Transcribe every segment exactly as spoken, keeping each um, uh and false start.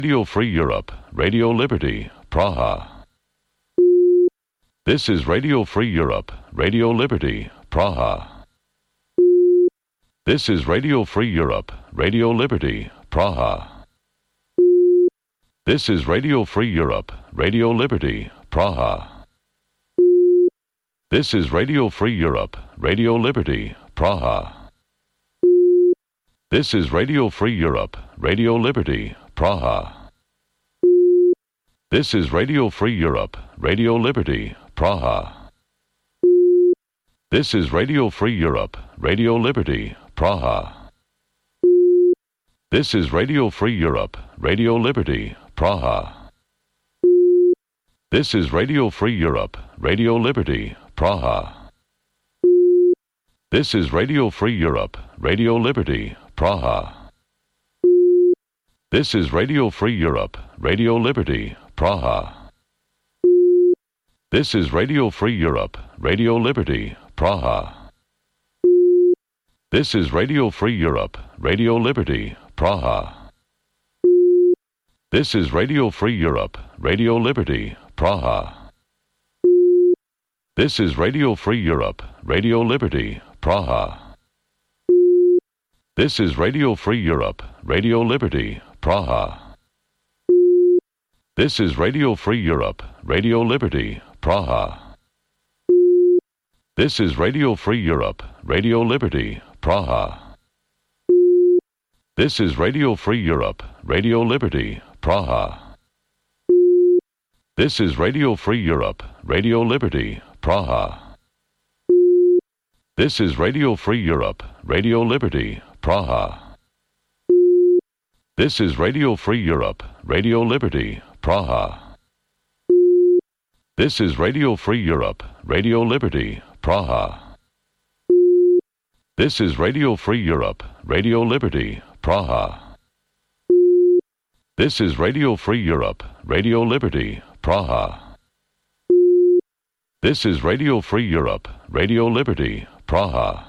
Radio Free Europe, Radio Liberty, Praha. This is Radio Free Europe, Radio Liberty, Praha. This is Radio Free Europe, Radio Liberty, Praha. This is Radio Free Europe, Radio Liberty, Praha. This is Radio Free Europe, Radio Liberty, Praha. This is Radio Free Europe, Radio Liberty, Praha. This is Radio Free Europe, Radio Liberty, Praha. This is Radio Free Europe, Radio Liberty, Praha. This is Radio Free Europe, Radio Liberty, Praha. This is Radio Free Europe, Radio Liberty, Praha. This is Radio Free Europe, Radio Liberty, Praha. This is Radio Free Europe, Radio Liberty, Praha. This is Radio Free Europe, Radio Liberty, Praha. This is Radio Free Europe, Radio Liberty, Praha. This is Radio Free Europe, Radio Liberty, Praha. This is Radio Free Europe, Radio Liberty, Praha. This is Radio Free Europe, Radio Liberty, Praha. This is Radio Free Europe, Radio Liberty, Praha. This is Radio Free Europe, Radio Liberty, Praha. This is Radio Free Europe, Radio Liberty, Praha. This is Radio Free Europe, Radio Liberty, Praha. This is Radio Free Europe, Radio Liberty, Praha. This is Radio Free Europe, Radio Liberty, Praha. This is Radio Free Europe, Radio Liberty, Praha. This is Radio Free Europe, Radio Liberty, Praha. This is Radio Free Europe, Radio Liberty, Praha. This is Radio Free Europe, Radio Liberty, Praha.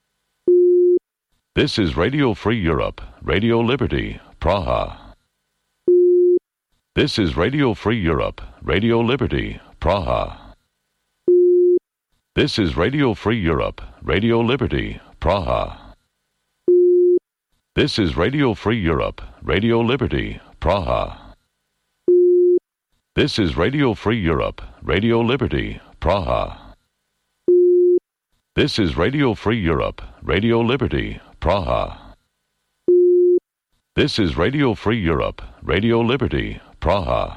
This is Radio Free Europe, Radio Liberty, Praha. This is Radio Free Europe, Radio Liberty, Praha. This is Radio Free Europe, Radio Liberty, Praha. This is Radio Free Europe, Radio Liberty, Praha. This is Radio Free Europe, Radio Liberty, Praha. This is Radio Free Europe, Radio Liberty, Praha. This is Radio Free Europe, Radio Liberty, Praha.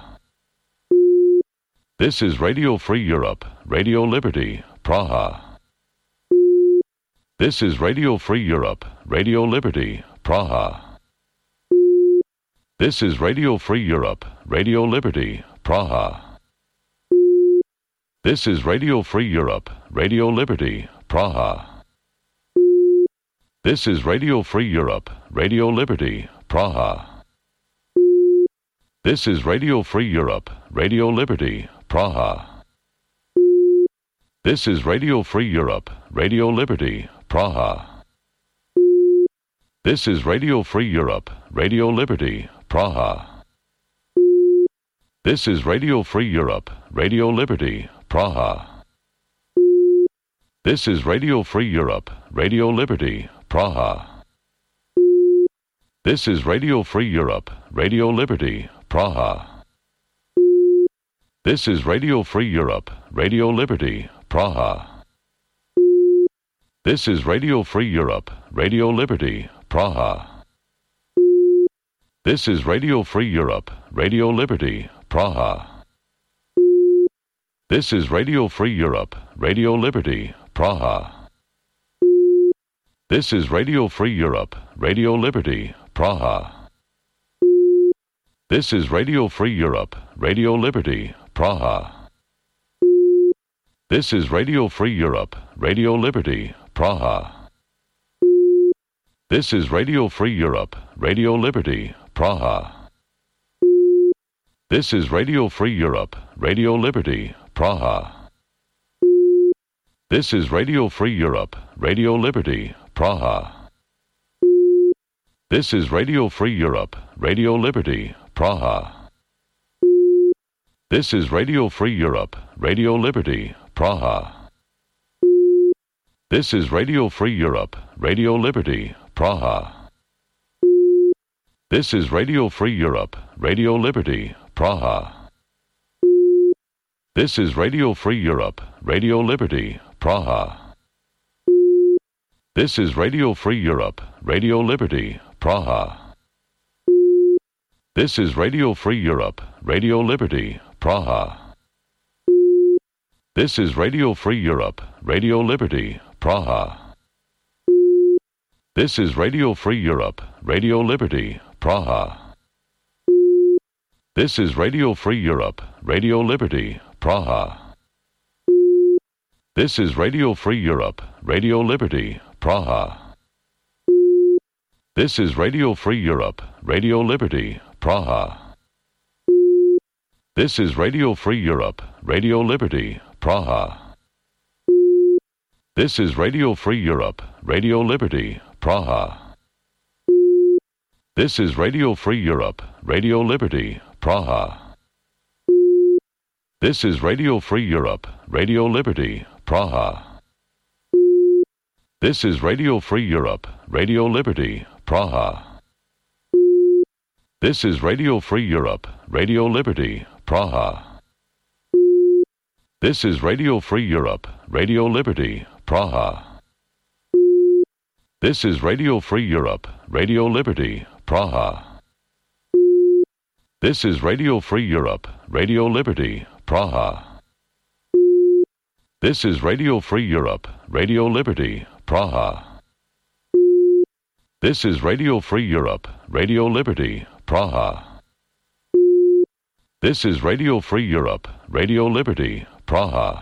This is Radio Free Europe, Radio Liberty, Praha. This is Radio Free Europe, Radio Liberty, Praha. This is Radio Free Europe, Radio Liberty, Praha. This is Radio Free Europe, Radio Liberty, Praha. This is Radio Free Europe, Radio Liberty, Praha. This is Radio Free Europe, Radio Liberty, Praha. This is Radio Free Europe, Radio Liberty, Praha. This is Radio Free Europe, Radio Liberty, Praha. This is Radio Free Europe, Radio Liberty, Praha. This is Radio Free Europe, Radio Liberty, Praha. This is Radio Free Europe, Radio Liberty, Praha. This is Radio Free Europe, Radio Liberty, Praha. This is Radio Free Europe, Radio Liberty, Praha. This is Radio Free Europe, Radio Liberty, Praha. This is Radio Free Europe, Radio Liberty, Praha. This is Radio Free Europe, Radio Liberty, Praha. This is Radio Free Europe, Radio Liberty, Praha. This is Radio Free Europe, Radio Liberty, Praha. This is Radio Free Europe, Radio Liberty, Praha. This is Radio Free Europe, Radio Liberty, Praha. This is Radio Free Europe, Radio Liberty, Praha. This is Radio Free Europe, Radio Liberty, Praha. This is Radio Free Europe, Radio Liberty, Praha. This is Radio Free Europe, Radio Liberty, Praha. This is Radio Free Europe, Radio Liberty, Praha. This is Radio Free Europe, Radio Liberty, Praha. This is Radio Free Europe, Radio Liberty, Praha. This is Radio Free Europe, Radio Liberty, Praha. This is Radio Free Europe, Radio Liberty, Praha. This is Radio Free Europe, Radio Liberty, Praha. This is Radio Free Europe, Radio Liberty, Praha. This is Radio Free Europe, Radio Liberty, Praha. This is Radio Free Europe, Radio Liberty, Praha. This is Radio Free Europe, Radio Liberty, Praha. This is Radio Free Europe, Radio Liberty, Praha. This is Radio Free Europe, Radio Liberty, Praha. This is Radio Free Europe, Radio Liberty, Praha. This is Radio Free Europe, Radio Liberty, Praha. This is Radio Free Europe, Radio Liberty, Praha. This is Radio Free Europe, Radio Liberty, Praha. This is Radio Free Europe, Radio Liberty, Praha. This is Radio Free Europe, Radio Liberty, Praha. This is Radio Free Europe, Radio Liberty, Praha. This is Radio Free Europe, Radio Liberty, Praha. This is Radio Free Europe, Radio Liberty, Praha.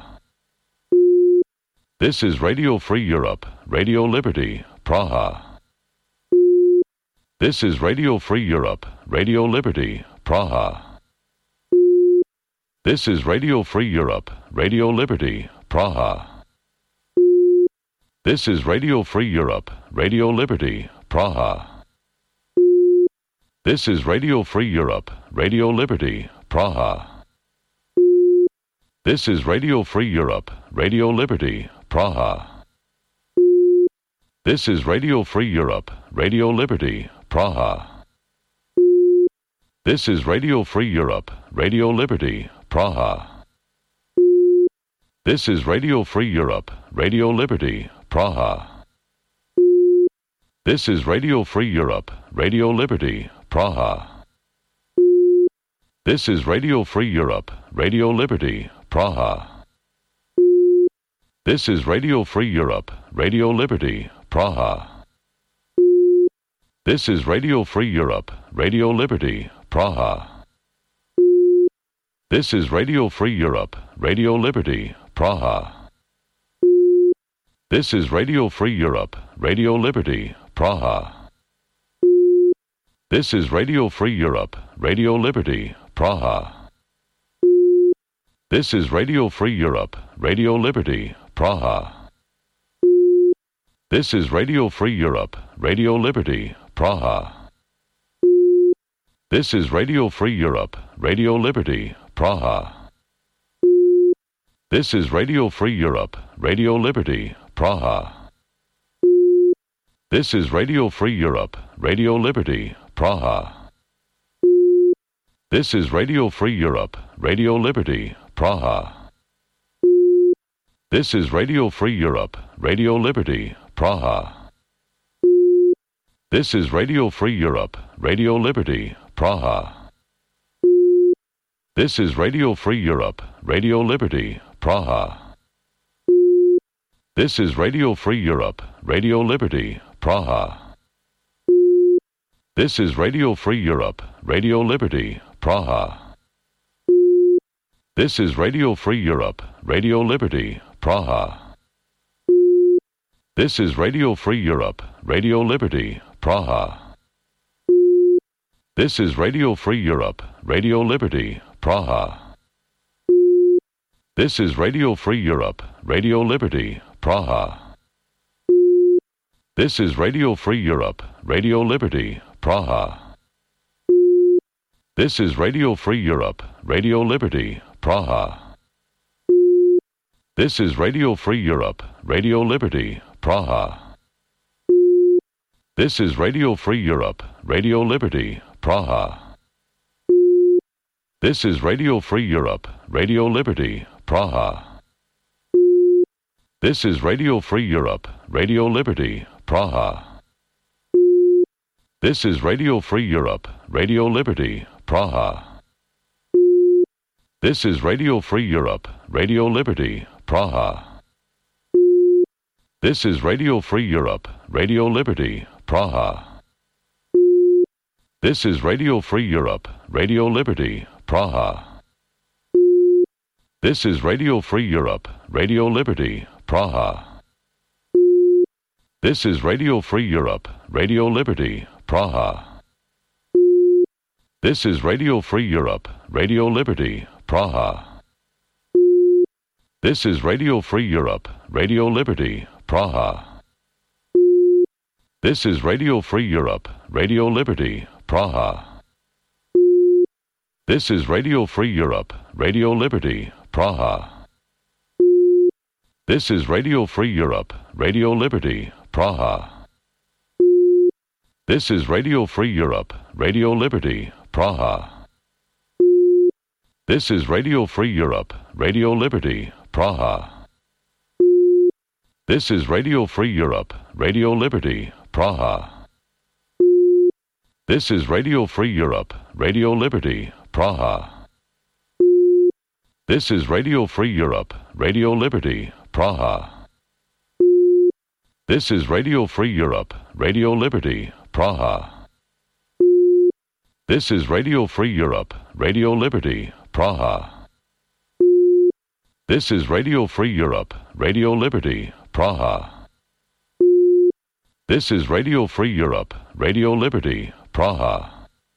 This is Radio Free Europe, Radio Liberty, Praha. This is Radio Free Europe, Radio Liberty, Praha. This is Radio Free Europe, Radio Liberty, Praha. This is Radio Free Europe, Radio Liberty, Praha. This is Radio Free Europe, Radio Liberty, Praha. This is Radio Free Europe, Radio Liberty, Praha. This is Radio Free Europe, Radio Liberty, Praha. This is Radio Free Europe, Radio Liberty, Praha. This is Radio Free Europe, Radio Liberty, Praha. This is Radio Free Europe, Radio Liberty, Praha. This is Radio Free Europe, Radio Liberty, Praha. This is Radio Free Europe, Radio Liberty, Praha. This is Radio Free Europe, Radio Liberty, Praha. This is Radio Free Europe, Radio Liberty, Praha. This is Radio Free Europe, Radio Liberty, Praha. This is Radio Free Europe, Radio Liberty, Praha. This is Radio Free Europe, Radio Liberty, Praha. This is Radio Free Europe, Radio Liberty, Praha. This is Radio Free Europe, Radio Liberty, Praha. This is Radio Free Europe, Radio Liberty, Praha. This is Radio Free Europe, Radio Liberty, Praha. This is Radio Free Europe, Radio Liberty, Praha. This is Radio Free Europe, Radio Liberty, Praha. This is Radio Free Europe, Radio Liberty, Praha. This is Radio Free Europe, Radio Liberty, Praha. This is Radio Free Europe, Radio Liberty, Praha. This is Radio Free Europe, Radio Liberty, Praha. This is Radio Free Europe, Radio Liberty, Praha. This is Radio Free Europe, Radio Liberty, Praha. This is Radio Free Europe, Radio Liberty, Praha. This is Radio Free Europe, Radio Liberty, Praha. This is Radio Free Europe, Radio Liberty, Praha. This is Radio Free Europe, Radio Liberty, Praha. This is Radio Free Europe, Radio Liberty, Praha. This is Radio Free Europe, Radio Liberty, Praha. This is Radio Free Europe, Radio Liberty, Praha. This is Radio Free Europe, Radio Liberty, Praha. This is Radio Free Europe, Radio Liberty, Praha. This is Radio Free Europe, Radio Liberty, Praha. This is Radio Free Europe, Radio Liberty, Praha. This is Radio Free Europe, Radio Liberty, Praha. This is Radio Free Europe, Radio Liberty, Praha. This is Radio Free Europe, Radio Liberty, Praha. This is Radio Free Europe, Radio Liberty, Praha. This is Radio Free Europe, Radio Liberty, Praha. This is Radio Free Europe, Radio Liberty, Praha. This is Radio Free Europe, Radio Liberty, Praha. This is Radio Free Europe, Radio Liberty, Praha. This is Radio Free Europe, Radio Liberty, Praha. This is Radio Free Europe, Radio Liberty, Praha. This is Radio Free Europe, Radio Liberty, Praha. This is Radio Free Europe, Radio Liberty, Praha. This is Radio Free Europe, Radio Liberty, Praha. This is Radio Free Europe, Radio Liberty, Praha. This is Radio Free Europe, Radio Liberty, Praha. This is Radio Free Europe, Radio Liberty, Praha. This is Radio Free Europe, Radio Liberty, Praha.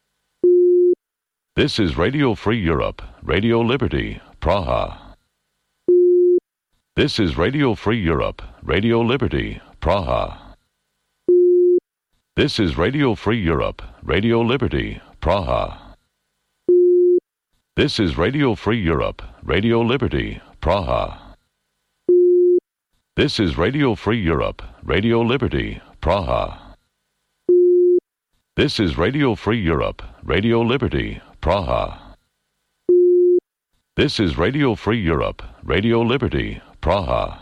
This is Radio Free Europe, Radio Liberty, Praha. This is Radio Free Europe, Radio Liberty, Praha. This is Radio Free Europe, Radio Liberty, Praha. This is Radio Free Europe, Radio Liberty, Praha. This is Radio Free Europe, Radio Liberty, Praha. This is Radio Free Europe, Radio Liberty, Praha. This is Radio Free Europe, Radio Liberty, Praha.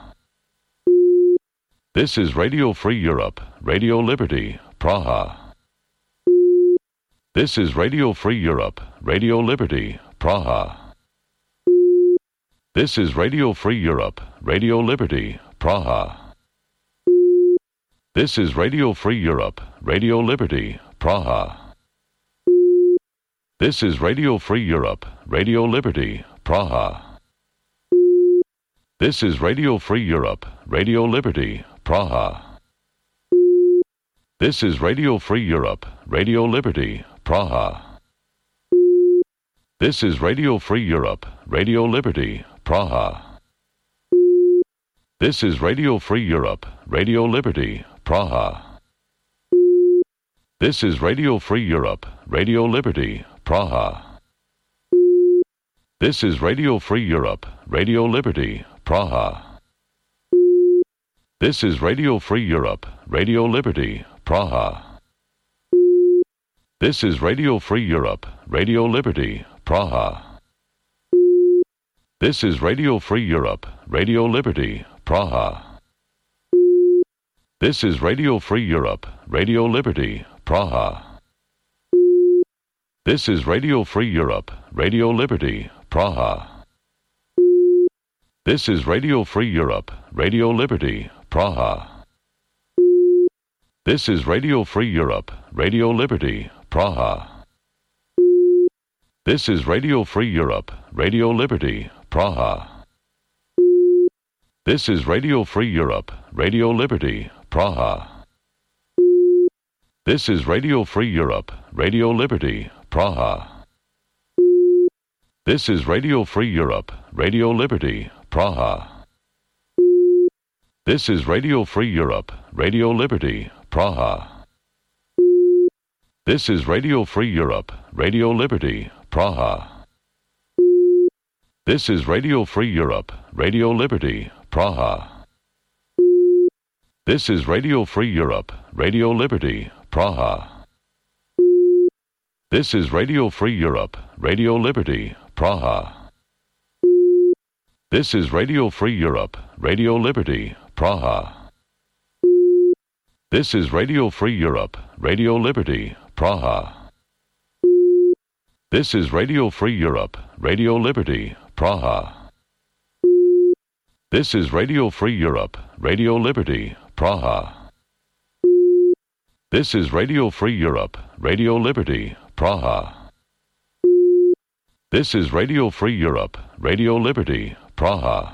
This is Radio Free Europe, Radio Liberty, Praha. This is Radio Free Europe, Radio Liberty, Praha. This is Radio Free Europe, Radio Liberty, Praha. This is Radio Free Europe, Radio Liberty, Praha. This is Radio Free Europe, Radio Liberty, Praha. This is Radio Free Europe, Radio Liberty, Praha. This is Radio Free Europe, Radio Liberty, Praha. This is Radio Free Europe, Radio Liberty, Praha. This is Radio Free Europe, Radio Liberty, Praha. This is Radio Free Europe, Radio Liberty, Praha. This is Radio Free Europe, Radio Liberty, Praha. This is Radio Free Europe, Radio Liberty, Praha. This is Radio Free Europe, Radio Liberty, Praha. This is Radio Free Europe, Radio Liberty, Praha. This is Radio Free Europe, Radio Liberty, Praha. This is Radio Free Europe, Radio Liberty, Praha. This is Radio Free Europe, Radio Liberty, Praha. This is Radio Free Europe, Radio Liberty, Praha. This is Radio Free Europe, Radio Liberty, Praha. This is Radio Free Europe, Radio Liberty, Praha. This is Radio Free Europe, Radio Liberty, Praha. This is Radio Free Europe, Radio Liberty, Praha. This is Radio Free Europe, Radio Liberty, Praha. This is Radio Free Europe, Radio Liberty, Praha. This is Radio Free Europe, Radio Liberty, Praha. This is Radio Free Europe, Radio Liberty, Praha. This is Radio Free Europe, Radio Liberty, Praha. This is Radio Free Europe, Radio Liberty, Praha. This is Radio Free Europe, Radio Liberty, Praha. This is Radio Free Europe, Radio Liberty, Praha. This is Radio Free Europe, Radio Liberty, Praha. This is Radio Free Europe, Radio Liberty, Praha. This is Radio Free Europe, Radio Liberty, Praha.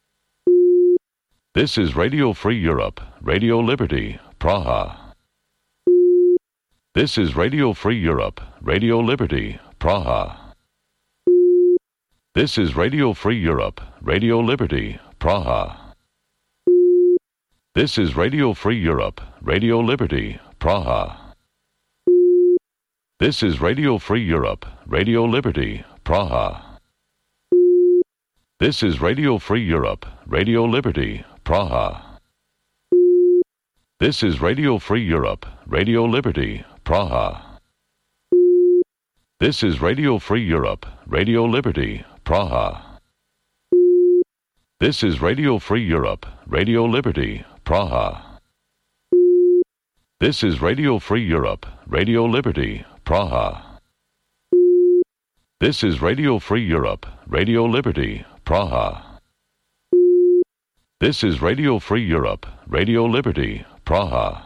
This is Radio Free Europe, Radio Liberty, Praha. This is Radio Free Europe, Radio Liberty, Praha. This is Radio Free Europe, Radio Liberty, Praha. This is Radio Free Europe, Radio Liberty, Praha. This is Radio Free Europe, Radio Liberty, Praha. This is Radio Free Europe, Radio Liberty, Praha. This is Radio Free Europe, Radio Liberty, Praha. This is Radio Free Europe, Radio Liberty, Praha. This is Radio Free Europe, Radio Liberty, Praha. This is Radio Free Europe, Radio Liberty, Praha. This is Radio Free Europe, Radio Liberty, Praha. This is Radio Free Europe, Radio Liberty, Praha.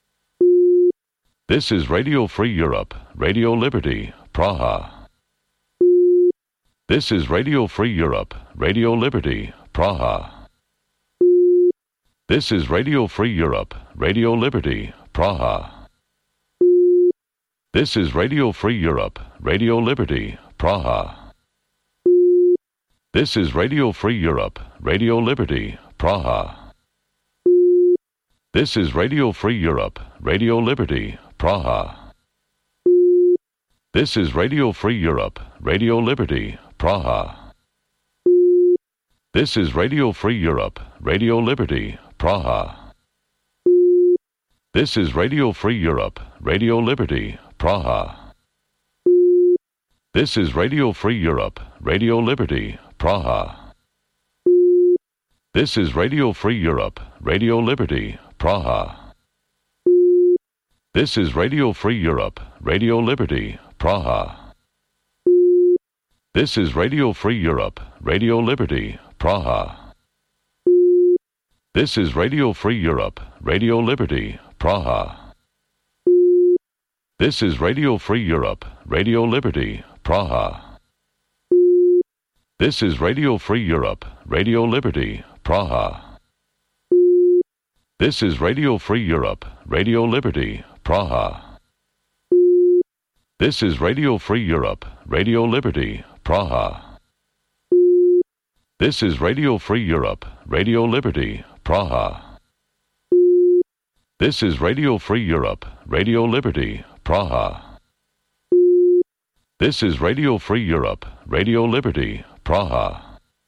This is Radio Free Europe, Radio Liberty, Praha. This is Radio Free Europe, Radio Liberty, Praha. This is Radio Free Europe, Radio Liberty, Praha. This is Radio Free Europe, Radio Liberty, Praha. This is Radio Free Europe, Radio Liberty, Praha. This is Radio Free Europe, Radio Liberty, Praha. This is Radio Free Europe, Radio Liberty, Praha. This is Radio Free Europe, Radio Liberty, Praha. This is Radio Free Europe, Radio Liberty, Praha. This is Radio Free Europe, Radio Liberty, Praha. This is Radio Free Europe, Radio Liberty, Praha. This is Radio Free Europe, Radio Liberty, Praha. This is Radio Free Europe, Radio Liberty, Praha. This is Radio Free Europe, Radio Liberty, Praha. This is Radio Free Europe, Radio Liberty, Praha. This is Radio Free Europe, Radio Liberty, Praha. This is Radio Free Europe, Radio Liberty, Praha. This is Radio Free Europe, Radio Liberty, Praha. This is Radio Free Europe, Radio Liberty, Praha. This is Radio Free Europe, Radio Liberty, Praha. This is Radio Free Europe, Radio Liberty, Praha.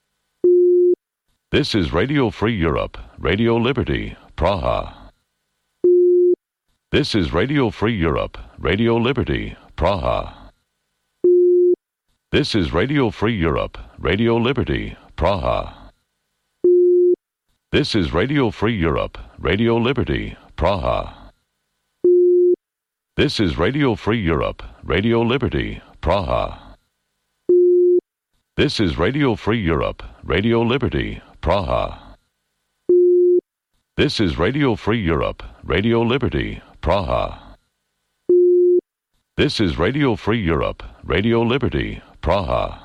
This is Radio Free Europe, Radio Liberty, Praha. This is Radio Free Europe, Radio Liberty, Praha. This is Radio Free Europe, Radio Liberty, Praha. This is Radio Free Europe, Radio Liberty, Praha. This is Radio Free Europe, Radio Liberty, Praha. This is Radio Free Europe, Radio Liberty, Praha. This is Radio Free Europe, Radio Liberty, Praha. This is Radio Free Europe, Radio Liberty, Praha.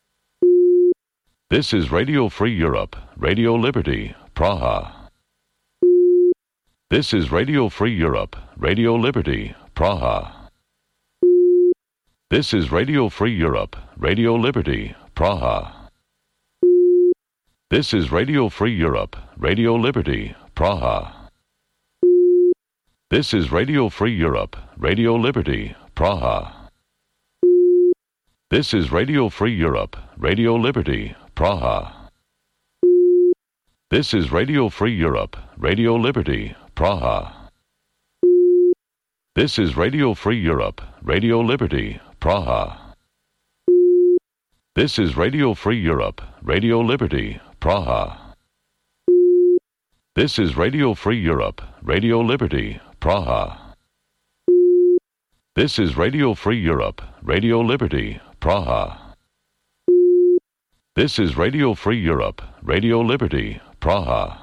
This is Radio Free Europe, Radio Liberty, Praha. This is Radio Free Europe, Radio Liberty, Praha. This is Radio Free Europe, Radio Liberty, Praha. This is Radio Free Europe, Radio Liberty, Praha. This is Radio Free Europe, Radio Liberty, Praha. This is Radio Free Europe, Radio Liberty, Praha. This is Radio Free Europe, Radio Liberty, Praha. This is Radio Free Europe, Radio Liberty, Praha. This is Radio Free Europe, Radio Liberty, Praha. This is Radio Free Europe, Radio Liberty, Praha. This is Radio Free Europe, Radio Liberty, Praha. This is Radio Free Europe, Radio Liberty, Praha.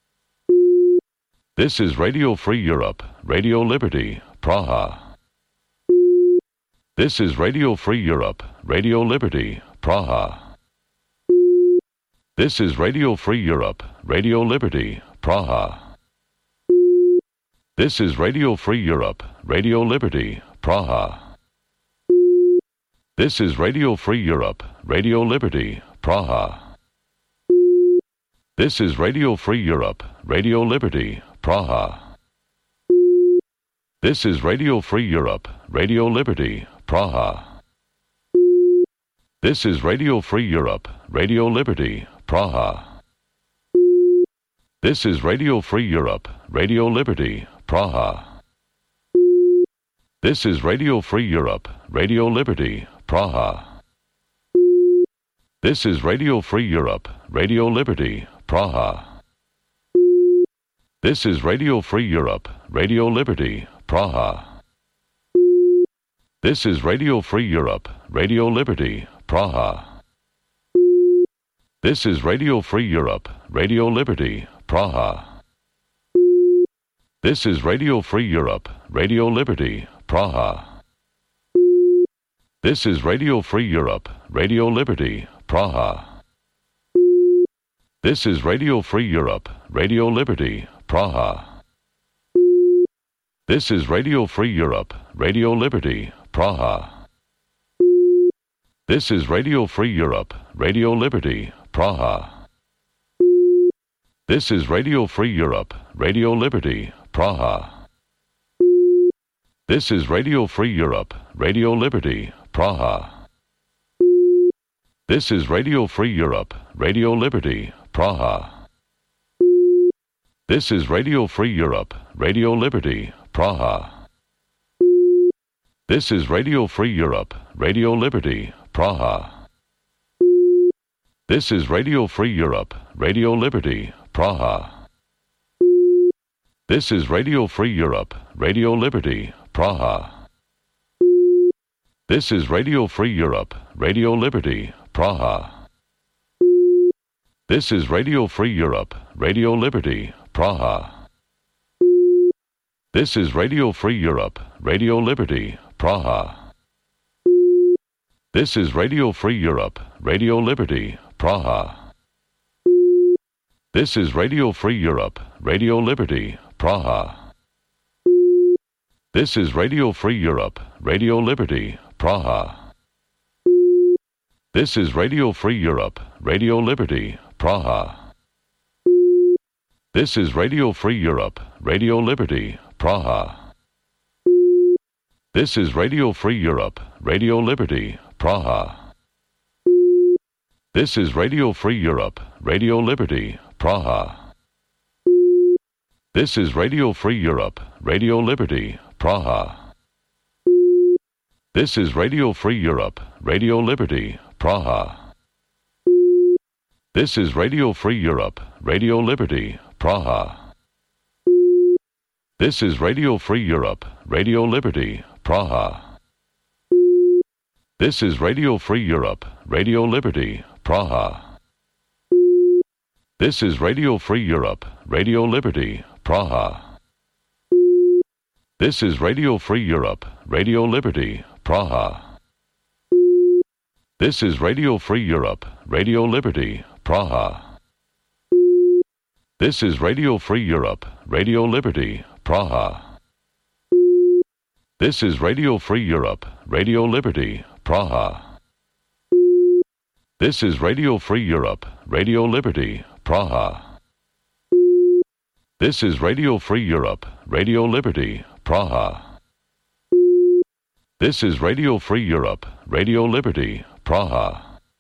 This is Radio Free Europe, Radio Liberty, Praha. This is Radio Free Europe, Radio Liberty, Praha. This is Radio Free Europe, Radio Liberty, Praha. This is Radio Free Europe, Radio Liberty, Praha. This is Radio Free Europe, Radio Liberty, Praha. This is Radio Free Europe, Radio Liberty, Praha. This is Radio Free Europe, Radio Liberty, Praha. This is Radio Free Europe, Radio Liberty, Praha. This is Radio Free Europe, Radio Liberty, Praha. This is Radio Free Europe, Radio Liberty, Praha. This is Radio Free Europe, Radio Liberty, Praha. This is Radio Free Europe, Radio Liberty, Praha. This is Radio Free Europe, Radio Liberty, Praha. This is Radio Free Europe, Radio Liberty, Praha. This is Radio Free Europe, Radio Liberty, Praha. This is Radio Free Europe, Radio Liberty, Praha. This is Radio Free Europe, Radio Liberty, Praha. This is Radio Free Europe, Radio Liberty, Praha. This is Radio Free Europe, Radio Liberty, Praha. This is Radio Free Europe, Radio Liberty, Praha. This is Radio Free Europe, Radio Liberty, Praha. This is Radio Free Europe, Radio Liberty, Praha. This is Radio Free Europe, Radio Liberty, Praha. This is Radio Free Europe, Radio Liberty, Praha. This is Radio Free Europe, Radio Liberty, Praha. This is Radio Free Europe, Radio Liberty, Praha. This is Radio Free Europe, Radio Liberty, Praha. This is Radio Free Europe, Radio Liberty, Praha. This is Radio Free Europe, Radio Liberty, Praha. This is Radio Free Europe, Radio Liberty, Praha. This is Radio Free Europe, Radio Liberty, Praha. This is Radio Free Europe, Radio Liberty, Praha. This is Radio Free Europe, Radio Liberty, Praha. This is Radio Free Europe, Radio Liberty, Praha. This is Radio Free Europe, Radio Liberty, Praha. This is Radio Free Europe, Radio Liberty, Praha. This is Radio Free Europe, Radio Liberty, Praha. This is Radio Free Europe, Radio Liberty, Praha. This is Radio Free Europe, Radio Liberty, Praha. This is Radio Free Europe, Radio Liberty, Praha. This is Radio Free Europe, Radio Liberty, Praha. This is Radio Free Europe, Radio Liberty, Praha. This is Radio Free Europe, Radio Liberty, Praha. This is Radio Free Europe, Radio Liberty, Praha. This is Radio Free Europe, Radio Liberty, Praha. This is Radio Free Europe, Radio Liberty, Praha. This is Radio Free Europe, Radio Liberty, Praha. This is Radio Free Europe, Radio Liberty, Praha. This is Radio Free Europe, Radio Liberty, Praha.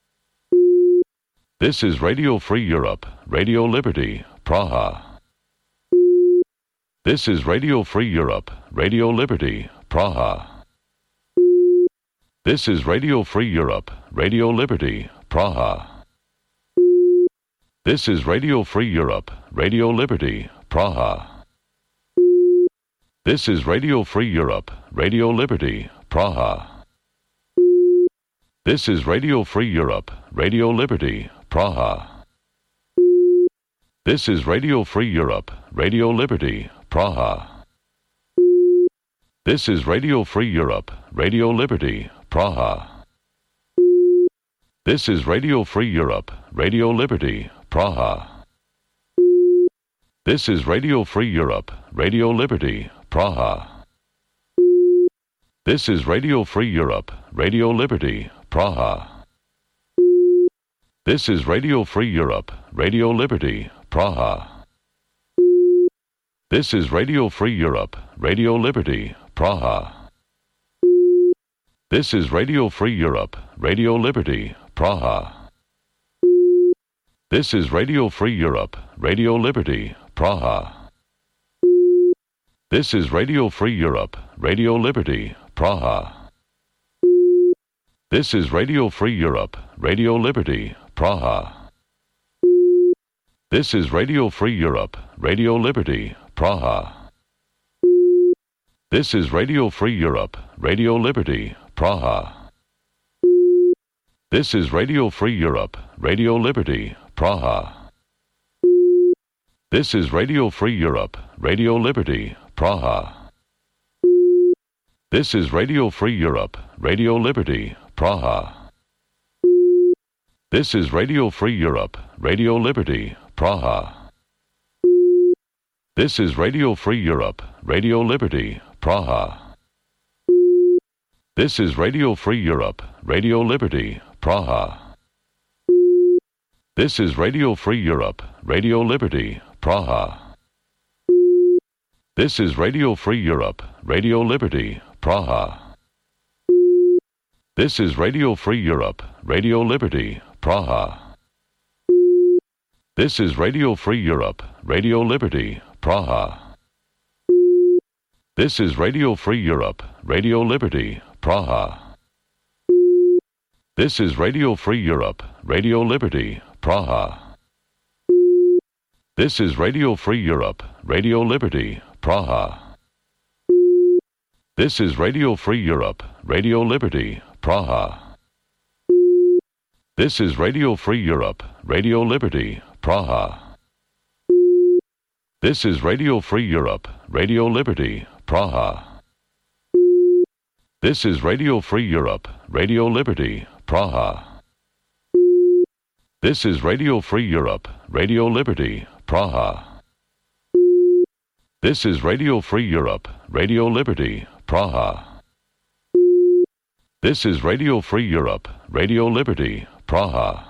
This is Radio Free Europe, Radio Liberty, Praha. This is Radio Free Europe, Radio Liberty, Praha. This is Radio Free Europe, Radio Liberty, Praha. This is Radio Free Europe, Radio Liberty, Praha. This is Radio Free Europe, Radio Liberty, Praha. This is Radio Free Europe, Radio Liberty, Praha. This is Radio Free Europe, Radio Liberty, Praha. This is Radio Free Europe, Radio Liberty, Praha. This is Radio Free Europe, Radio Liberty, Praha. This is Radio Free Europe, Radio Liberty, Praha. This is Radio Free Europe, Radio Liberty, Praha. This is Radio Free Europe, Radio Liberty, Praha. This is Radio Free Europe, Radio Liberty, Praha. This is Radio Free Europe, Radio Liberty, Praha. This is Radio Free Europe, Radio Liberty, Praha. This is Radio Free Europe, Radio Liberty, Praha. This is Radio Free Europe, Radio Liberty, Praha. This is Radio Free Europe, Radio Liberty, Praha. This is Radio Free Europe, Radio Liberty, Praha. This is Radio Free Europe, Radio Liberty, Praha. This is Radio Free Europe, Radio Liberty, Praha. This is Radio Free Europe, Radio Liberty, Praha. This is Radio Free Europe, Radio Liberty, Praha. This is Radio Free Europe, Radio Liberty, Praha. This is Radio Free Europe, Radio Liberty, Praha. This is Radio Free Europe, Radio Liberty, Praha. This is Radio Free Europe, Radio Liberty, Praha. This is Radio Free Europe, Radio Liberty, Praha. This is Radio Free Europe, Radio Liberty, Praha. This is Radio Free Europe, Radio Liberty, Praha. This is Radio Free Europe, Radio Liberty, Praha. This is Radio Free Europe, Radio Liberty, Praha. This is Radio Free Europe, Radio Liberty, Praha. This is Radio Free Europe, Radio Liberty, Praha. This is Radio Free Europe, Radio Liberty, Praha. This is Radio Free Europe, Radio Liberty, Praha. This is Radio Free Europe, Radio Liberty, Praha. This is Radio Free Europe, Radio Liberty, Praha. This is Radio Free Europe, Radio Liberty, Praha.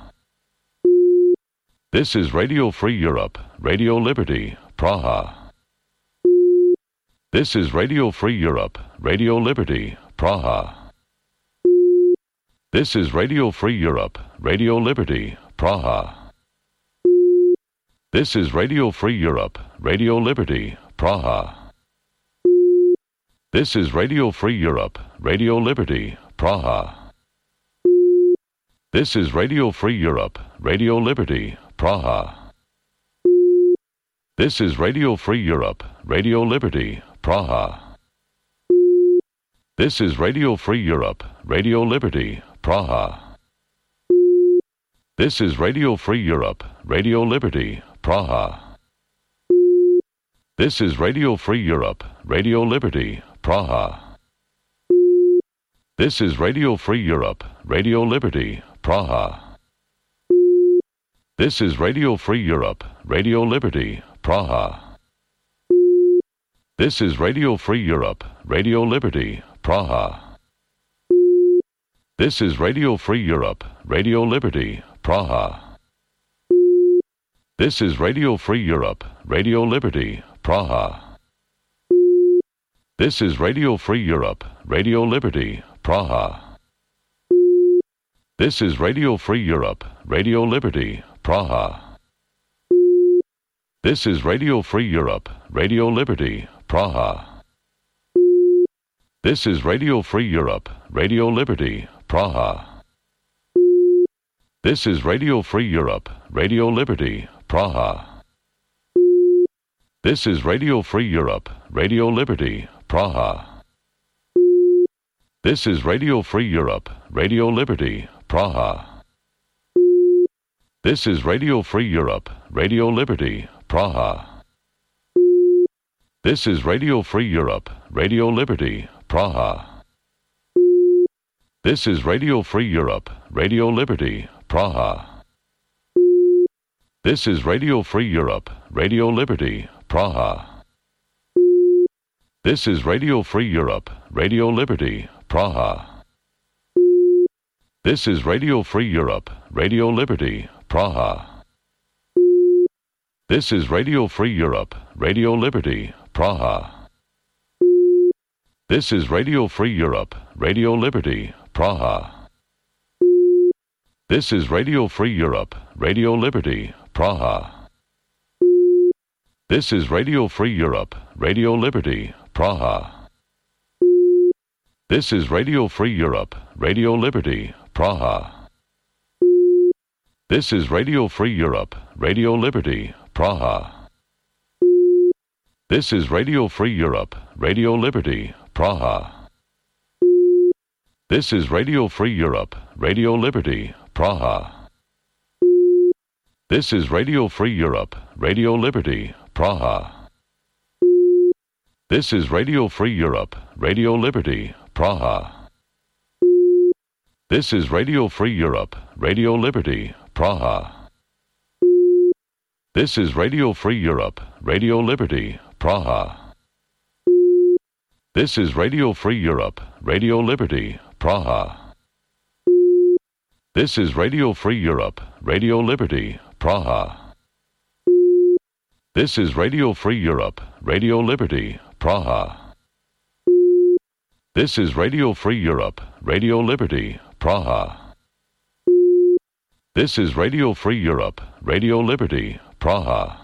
This is Radio Free Europe, Radio Liberty, Praha. This is Radio Free Europe, Radio Liberty, Praha. This is Radio Free Europe, Radio Liberty, Praha. This is Radio Free Europe, Radio Liberty, Praha. This is Radio Free Europe, Radio Liberty, Praha. This is Radio Free Europe, Radio Liberty, Praha. This is Radio Free Europe, Radio Liberty, Praha. This is Radio Free Europe, Radio Liberty, Praha. This is Radio Free Europe, Radio Liberty, Praha. This is Radio Free Europe, Radio Liberty, Praha. This is Radio Free Europe, Radio Liberty, Praha. This is Radio Free Europe, Radio Liberty, Praha. This is Radio Free Europe, Radio Liberty, Praha. This is Radio Free Europe, Radio Liberty, Praha. This is Radio Free Europe, Radio Liberty, Praha. This is Radio Free Europe, Radio Liberty, Praha. This is Radio Free Europe, Radio Liberty, Praha. This is Radio Free Europe, Radio Liberty, Praha. This is Radio Free Europe, Radio Liberty, Praha. This is Radio Free Europe, Radio Liberty, Praha. This is Radio Free Europe, Radio Liberty, Praha. This is Radio Free Europe, Radio Liberty, Praha. This is Radio Free Europe, Radio Liberty, Praha. This is Radio Free Europe, Radio Liberty, Praha. This is Radio Free Europe, Radio Liberty, Praha. This is Radio Free Europe, Radio Liberty, Praha. This is Radio Free Europe, Radio Liberty, Praha. This is Radio Free Europe, Radio Liberty, Praha. This is Radio Free Europe, Radio Liberty, Praha. This is Radio Free Europe, Radio Liberty, Praha. This is Radio Free Europe, Radio Liberty, Praha. This is Radio Free Europe, Radio Liberty, Praha. This is Radio Free Europe, Radio Liberty, Praha. This is Radio Free Europe, Radio Liberty, Praha. This is Radio Free Europe, Radio Liberty, Praha. This is Radio Free Europe, Radio Liberty, Praha. This is Radio Free Europe, Radio Liberty, Praha. This is Radio Free Europe, Radio Liberty, Praha. This is Radio Free Europe, Radio Liberty, Praha. This is Radio Free Europe, Radio Liberty, Praha. This is Radio Free Europe, Radio Liberty, Praha. This is Radio Free Europe, Radio Liberty, Praha. This is Radio Free Europe, Radio Liberty, Praha. This is Radio Free Europe, Radio Liberty, Praha. This is Radio Free Europe, Radio Liberty, Praha.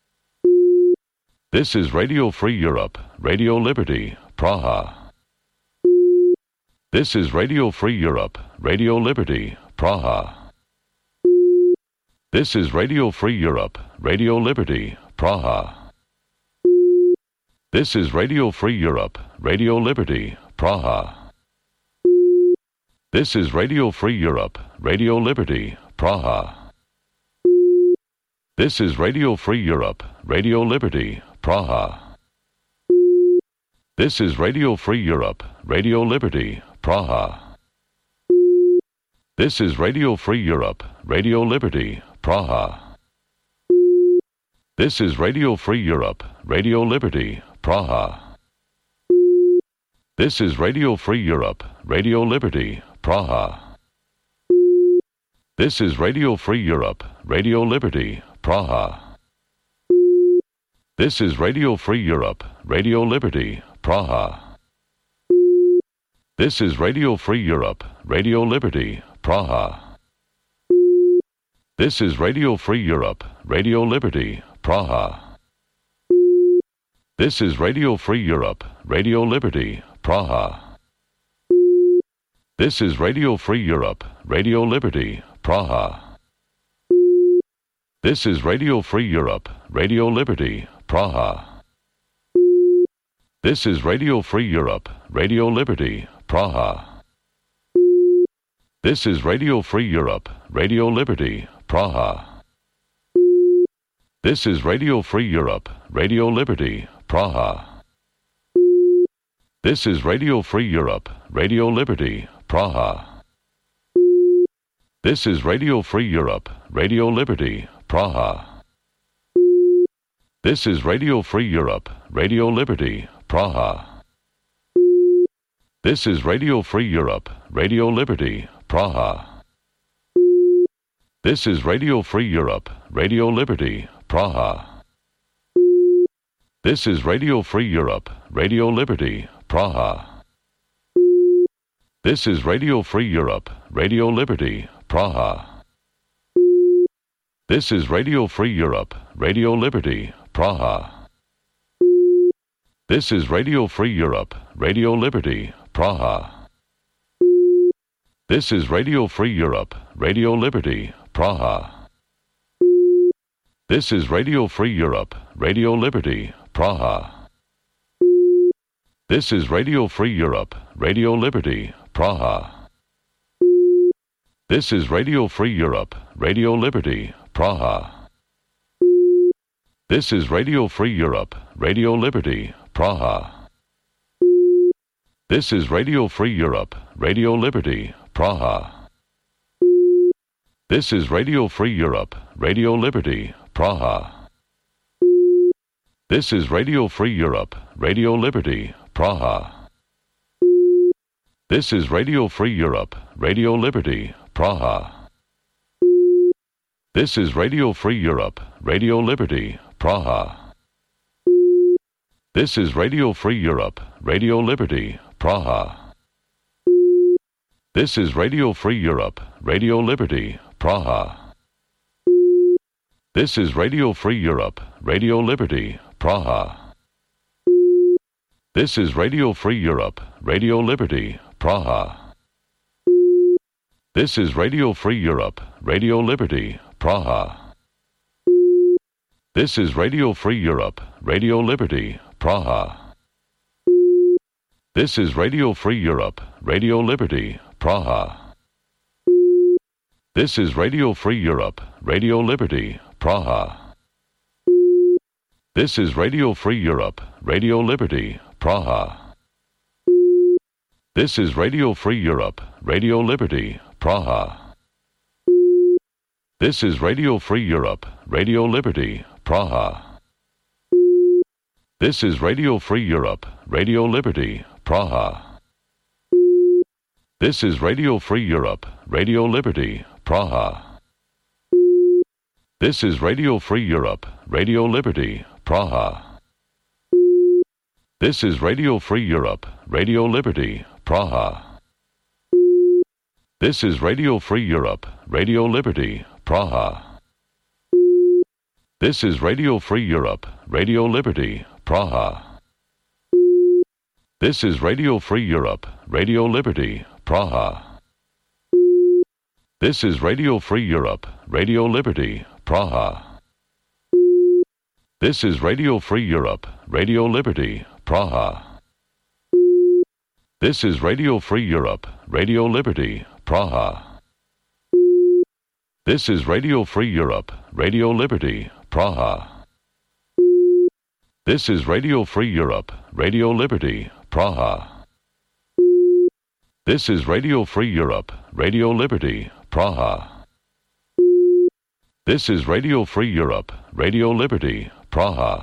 This is Radio Free Europe, Radio Liberty, Praha. This is Radio Free Europe, Radio Liberty, Praha. This is Radio Free Europe, Radio Liberty, Praha. This is Radio Free Europe, Radio Liberty, Praha. This is Radio Free Europe, Radio Liberty, Praha. This is Radio Free Europe, Radio Liberty, Praha. This is Radio Free Europe, Radio Liberty, Praha. This is Radio Free Europe, Radio Liberty, Praha. This is Radio Free Europe, Radio Liberty, Praha. This is Radio Free Europe, Radio Liberty, Praha. This is Radio Free Europe, Radio Liberty, Praha. This is Radio Free Europe, Radio Liberty, Praha. This is Radio Free Europe, Radio Liberty, Praha. This is Radio Free Europe, Radio Liberty, Praha. This is Radio Free Europe, Radio Liberty, Praha. This is Radio Free Europe, Radio Liberty, Praha. This is Radio Free Europe, Radio Liberty, Praha. This is Radio Free Europe, Radio Liberty, Praha. This is Radio Free Europe, Radio Liberty, Praha. This is Radio Free Europe, Radio Liberty, Praha. This is Radio Free Europe, Radio Liberty, Praha. This is Radio Free Europe, Radio Liberty, Praha. This is Radio Free Europe, Radio Liberty, Praha. This is Radio Free Europe, Radio Liberty, Praha. This is Radio Free Europe, Radio Liberty, Praha. This is Radio Free Europe, Radio Liberty, Praha. This is Radio Free Europe, Radio Liberty, Praha. This is Radio Free Europe, Radio Liberty, Praha. This is Radio Free Europe, Radio Liberty, Praha. This is Radio Free Europe, Radio Liberty, Praha. This is Radio Free Europe, Radio Liberty, Praha. This is Radio Free Europe, Radio Liberty, Praha. This is Radio Free Europe, Radio Liberty, Praha. This is Radio Free Europe, Radio Liberty, Praha. This is Radio Free Europe, Radio Liberty, Praha. This is Radio Free Europe, Radio Liberty, Praha. This is Radio Free Europe, Radio Liberty, Praha. This is Radio Free Europe, Radio Liberty, Praha. This is Radio Free Europe, Radio Liberty, Praha. This is Radio Free Europe, Radio Liberty, Praha. This is Radio Free Europe, Radio Liberty, Praha. This is Radio Free Europe, Radio Liberty, Praha. This is Radio Free Europe, Radio Liberty, Praha. This is Radio Free Europe, Radio Liberty, Praha. This is Radio Free Europe, Radio Liberty, Praha. This is Radio Free Europe, Radio Liberty, Praha. This is Radio Free Europe, Radio Liberty, Praha. This is Radio Free Europe, Radio Liberty, Praha. This is Radio Free Europe, Radio Liberty, Praha. This is Radio Free Europe, Radio Liberty, Praha. This is Radio Free Europe, Radio Liberty, Praha. This is Radio Free Europe, Radio Liberty, Praha. This is Radio Free Europe, Radio Liberty, Praha. This is Radio Free Europe, Radio Liberty, Praha. This is Radio Free Europe, Radio Liberty, Praha. This is Radio Free Europe, Radio Liberty, Praha. This is Radio Free Europe, Radio Liberty, Praha. This is Radio Free Europe, Radio Liberty, Praha. This is Radio Free Europe, Radio Liberty, Praha. This is Radio Free Europe, Radio Liberty, Praha. This is Radio Free Europe, Radio Liberty, Praha. This is Radio Free Europe, Radio Liberty, Praha. This is Radio Free Europe, Radio Liberty, Praha. This is Radio Free Europe, Radio Liberty, Praha.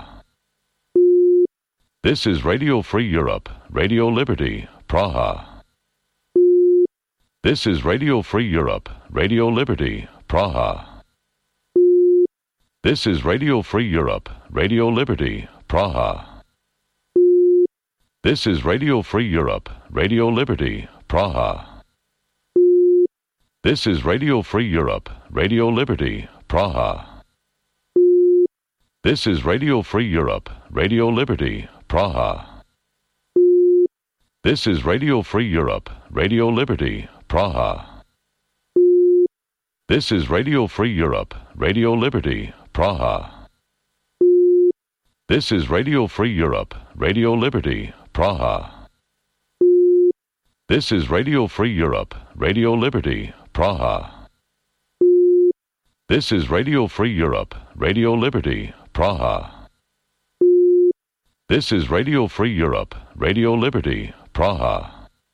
This is Radio Free Europe, Radio Liberty, Praha. This is Radio Free Europe, Radio Liberty, Praha. This is Radio Free Europe, Radio Liberty, Praha. This is Radio Free Europe, Radio Liberty, Praha. This is Radio Free Europe, Radio Liberty, Praha. This is Radio Free Europe, Radio Liberty, Praha. This is Radio Free Europe, Radio Liberty, Praha. This is Radio Free Europe, Radio Liberty, Praha. This is Radio Free Europe, Radio Liberty, Praha. This is Radio Free Europe, Radio Liberty, Praha. This is Radio Free Europe, Radio Liberty, Praha. This is Radio Free Europe, Radio Liberty, Praha.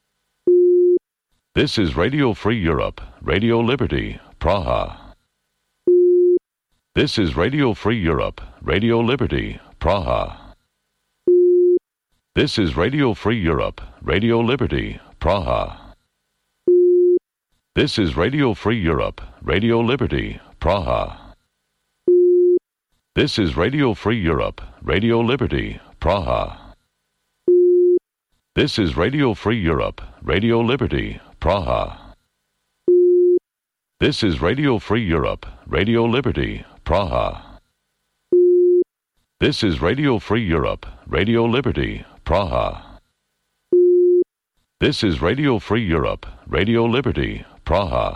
This is Radio Free Europe, Radio Liberty, Praha. This is Radio Free Europe, Radio Liberty, Praha. This is Radio Free Europe, Radio Liberty, Praha. This is Radio Free Europe, Radio Liberty, Praha. This is Radio Free Europe, Radio Liberty, Praha. This is Radio Free Europe, Radio Liberty, Praha. This is Radio Free Europe, Radio Liberty, Praha. This is Radio Free Europe, Radio Liberty, Praha. This is Radio Free Europe, Radio Liberty, Praha.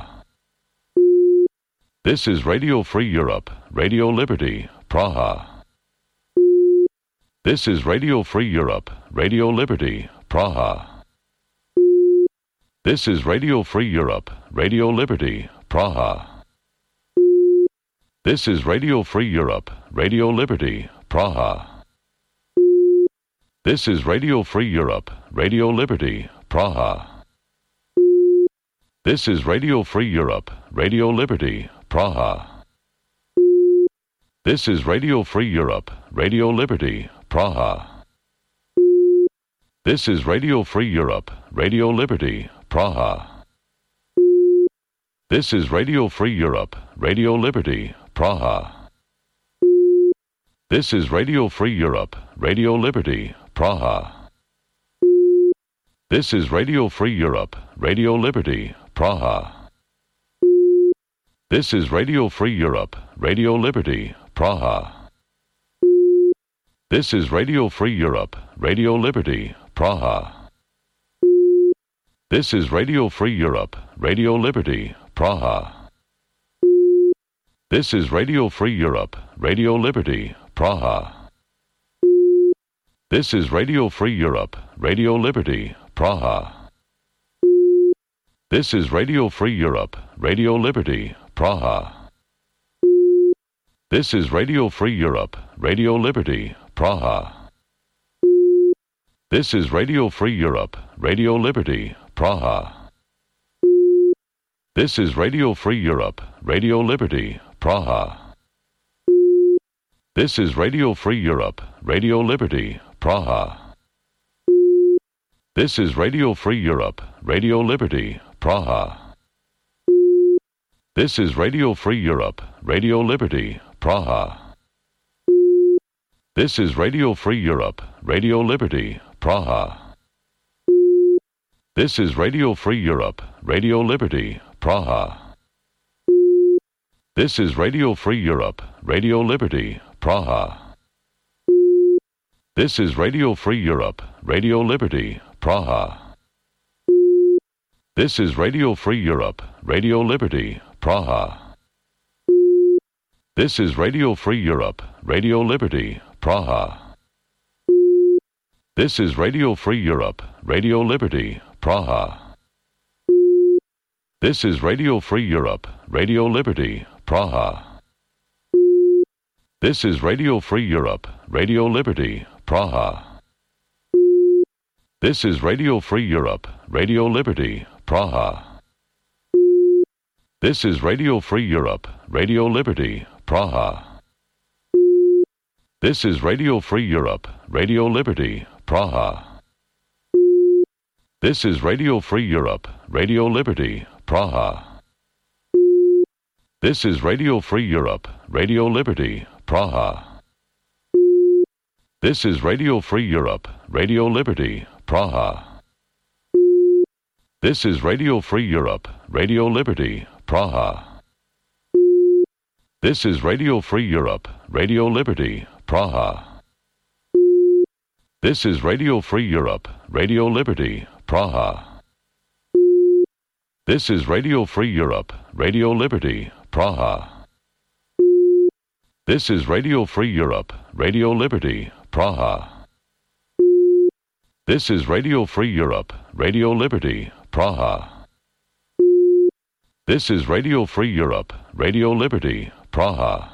This is Radio Free Europe, Radio Liberty, Praha. This is Radio Free Europe, Radio Liberty, Praha. This is Radio Free Europe, Radio Liberty, Praha. This is Radio Free Europe, Radio Liberty, Praha. This is Radio Free Europe, Radio Liberty, Praha. This is Radio Free Europe, Radio Liberty, Praha. This is Radio Free Europe, Radio Liberty, Praha. This is Radio Free Europe, Radio Liberty, Praha. This is Radio Free Europe, Radio Liberty, Praha. This is Radio Free Europe, Radio Liberty, Praha. This is Radio Free Europe, Radio Liberty, Praha. This is Radio Free Europe, Radio Liberty, Praha. This is Radio Free Europe, Radio Liberty, Praha. This is Radio Free Europe, Radio Liberty, Praha. This is Radio Free Europe, Radio Liberty, Praha. This is Radio Free Europe, Radio Liberty, Praha. This is Radio Free Europe, Radio Liberty, Praha. This is Radio Free Europe, Radio Liberty, Praha. This is Radio Free Europe, Radio Liberty, Praha. This is Radio Free Europe, Radio Liberty, Praha. This is Radio Free Europe, Radio Liberty, Praha. This is Radio Free Europe, Radio Liberty, Praha. This is Radio Free Europe, Radio Liberty, Praha. This is Radio Free Europe, Radio Liberty, Praha. This is Radio Free Europe, Radio Liberty, Praha. This is Radio Free Europe, Radio Liberty, Praha. This is Radio Free Europe, Radio Liberty, Praha. This is Radio Free Europe, Radio Liberty, Praha. This is Radio Free Europe, Radio Liberty, Praha. This is Radio Free Europe, Radio Liberty, Praha. This is Radio Free Europe, Radio Liberty, Praha. This is Radio Free Europe, Radio Liberty, Praha. This is Radio Free Europe, Radio Liberty, Praha. This is Radio Free Europe, Radio Liberty, Praha. This is Radio Free Europe, Radio Liberty, Praha. This is Radio Free Europe, Radio Liberty, Praha. This is Radio Free Europe, Radio Liberty, Praha. This is Radio Free Europe, Radio Liberty, Praha. This is Radio Free Europe, Radio Liberty, Praha. This is Radio Free Europe, Radio Liberty, Praha. This is Radio Free Europe, Radio Liberty, Praha. This is Radio Free Europe, Radio Liberty, Praha. This is Radio Free Europe, Radio Liberty, Praha. This is Radio Free Europe, Radio Liberty, Praha. This is Radio Free Europe, Radio Liberty, Praha.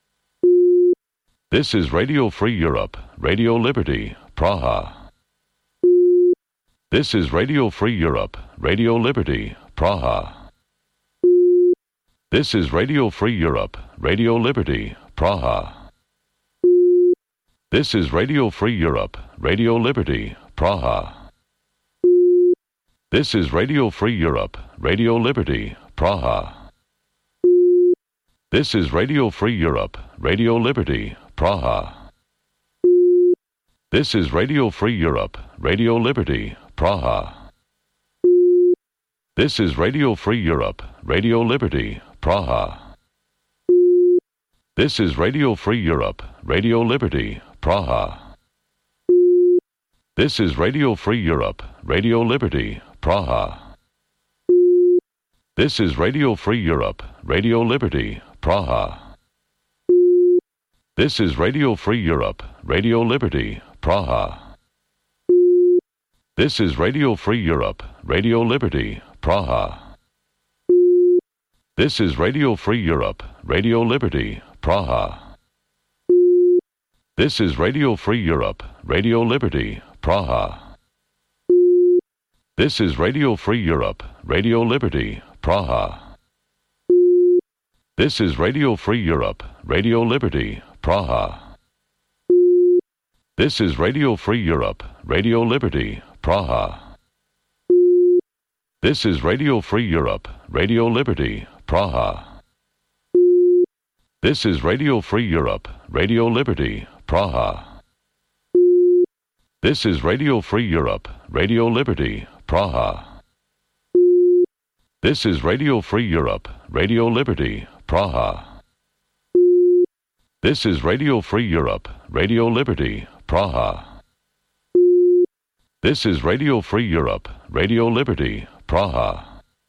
This is Radio Free Europe, Radio Liberty, Praha. This is Radio Free Europe, Radio Liberty, Praha. This is Radio Free Europe, Radio Liberty, Praha. This is Radio Free Europe, Radio Liberty, Praha. This is Radio Free Europe, Radio Liberty, Praha. This is Radio Free Europe, Radio Liberty, Praha. This is Radio Free Europe, Radio Liberty, Praha. This is Radio Free Europe, Radio Liberty, Praha. This is Radio Free Europe, Radio Liberty, Praha. This is Radio Free Europe, Radio Liberty, Praha. This is Radio Free Europe, Radio Liberty, Praha. This is Radio Free Europe, Radio Liberty, Praha. This is Radio Free Europe, Radio Liberty, Praha. This is Radio Free Europe, Radio Liberty, Praha. This is Radio Free Europe, Radio Liberty, Praha. This is Radio Free Europe, Radio Liberty, Praha. This is Radio Free Europe, Radio Liberty, Praha. This is Radio Free Europe, Radio Liberty, Praha. This is Radio Free Europe, Radio Liberty, Praha. This is Radio Free Europe, Radio Liberty, Praha. This is Radio Free Europe, Radio Liberty, Praha. This is Radio Free Europe, Radio Liberty, Praha. This is Radio Free Europe, Radio Liberty, Praha. This is Radio Free Europe, Radio Liberty, Praha.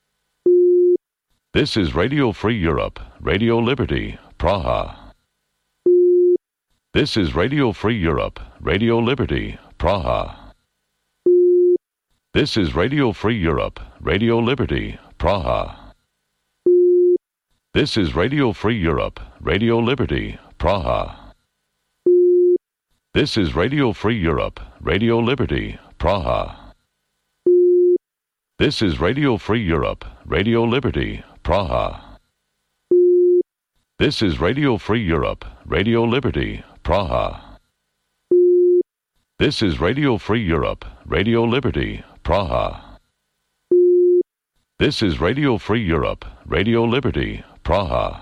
This is Radio Free Europe, Radio Liberty, Praha. This is Radio Free Europe, Radio Liberty, Praha. This is Radio Free Europe, Radio Liberty, Praha. This is Radio Free Europe, Radio Liberty, Praha. This is Radio Free Europe, Radio Liberty, Praha. This is Radio Free Europe, Radio Liberty, Praha. This is Radio Free Europe, Radio Liberty, Praha. This is Radio Free Europe, Radio Liberty, Praha. This is Radio Free Europe, Radio Liberty, Praha.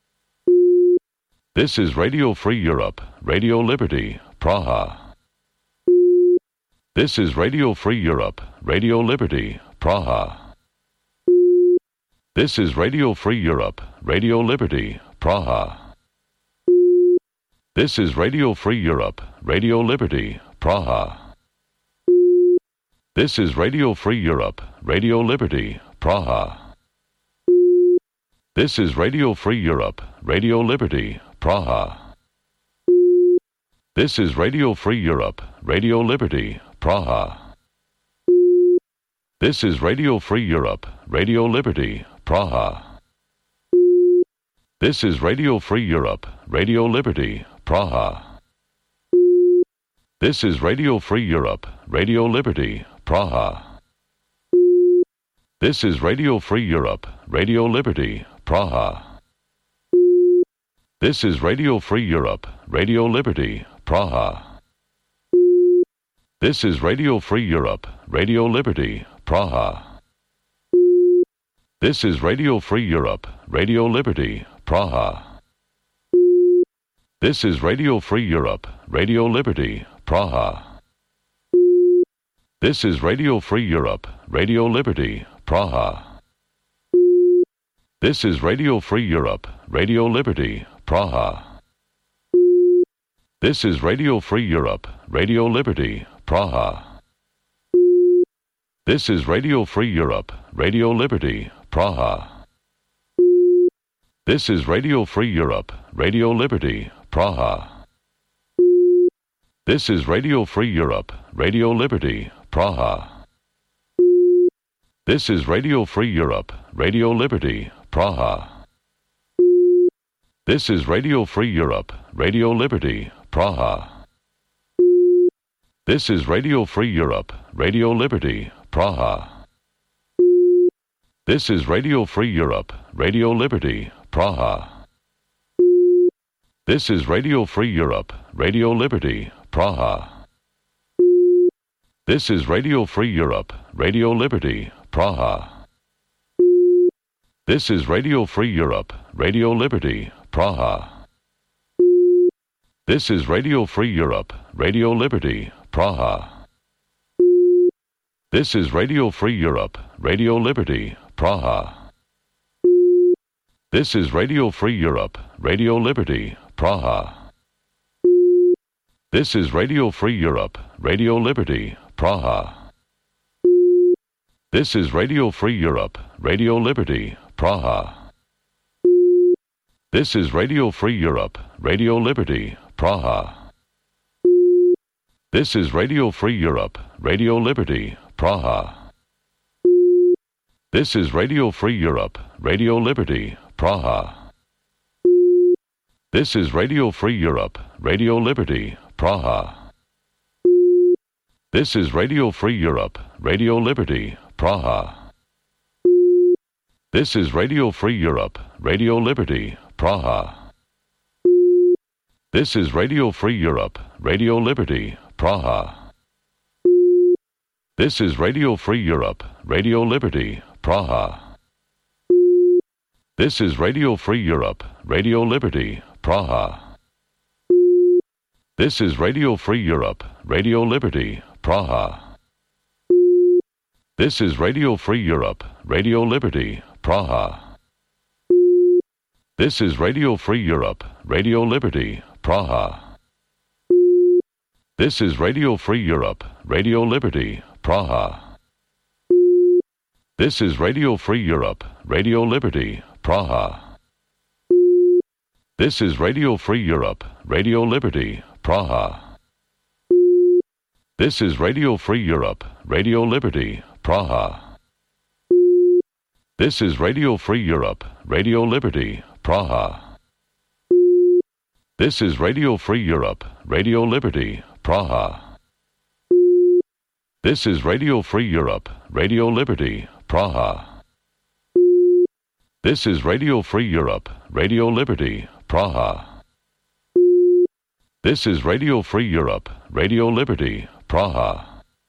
This is Radio Free Europe, Radio Liberty, Praha. This is Radio Free Europe, Radio Liberty, Praha. This is Radio Free Europe, Radio Liberty, Praha. This is Radio Free Europe, Radio Liberty, Praha. This is Radio Free Europe, Radio Liberty, Praha. This is Radio Free Europe, Radio Liberty, Praha. This is Radio Free Europe, Radio Liberty, Praha. This is Radio Free Europe, Radio Liberty, Praha. This is Radio Free Europe, Radio Liberty, Praha. This is Radio Free Europe, Radio Liberty, Praha. This is Radio Free Europe, Radio Liberty, Praha. This is Radio Free Europe, Radio Liberty, Praha. This is Radio Free Europe, Radio Liberty, Praha. This is Radio Free Europe, Radio Liberty, Praha. This is Radio Free Europe, Radio Liberty, Praha. This is Radio Free Europe, Radio Liberty, Praha. This is Radio Free Europe, Radio Liberty, Praha. This is Radio Free Europe, Radio Liberty, Praha. This is Radio Free Europe, Radio Liberty, Praha. This is Radio Free Europe, Radio Liberty, Praha. This is Radio Free Europe, Radio Liberty, Praha. This is Radio Free Europe, Radio Liberty, Praha. This is Radio Free Europe, Radio Liberty, Praha. This is Radio Free Europe, Radio Liberty, Praha. This is Radio Free Europe, Radio Liberty, Praha. This is Radio Free Europe, Radio Liberty, Praha. This is Radio Free Europe, Radio Liberty, Praha. This is Radio Free Europe, Radio Liberty, Praha. This is Radio Free Europe, Radio Liberty, Praha. This is Radio Free Europe, Radio Liberty, Praha. This is Radio Free Europe, Radio Liberty, Praha. This is Radio Free Europe, Radio Liberty, Praha. This is Radio Free Europe, Radio Liberty, Praha. This is Radio Free Europe, Radio Liberty, Praha. This is Radio Free Europe, Radio Liberty, Praha. This is Radio Free Europe, Radio Liberty, Praha. This is Radio Free Europe, Radio Liberty, Praha. This is Radio Free Europe, Radio Liberty, Praha. This is Radio Free Europe, Radio Liberty, Praha. This is Radio Free Europe, Radio Liberty, Praha. This is Radio Free Europe, Radio Liberty, Praha. This is Radio Free Europe, Radio Liberty, Praha. This is Radio Free Europe, Radio Liberty, Praha. This is Radio Free Europe, Radio Liberty, Praha. This is Radio Free Europe, Radio Liberty, Praha. This is Radio Free Europe, Radio Liberty, Praha. This is Radio Free Europe, Radio Liberty, Praha. This is Radio Free Europe, Radio Liberty, Praha. This is Radio Free Europe, Radio Liberty, Praha. This is Radio Free Europe, Radio Liberty, Praha. This is Radio Free Europe, Radio Liberty, Praha. This is Radio Free Europe, Radio Liberty, Praha. This is Radio Free Europe, Radio Liberty, Praha. This is Radio Free Europe, Radio Liberty, Praha.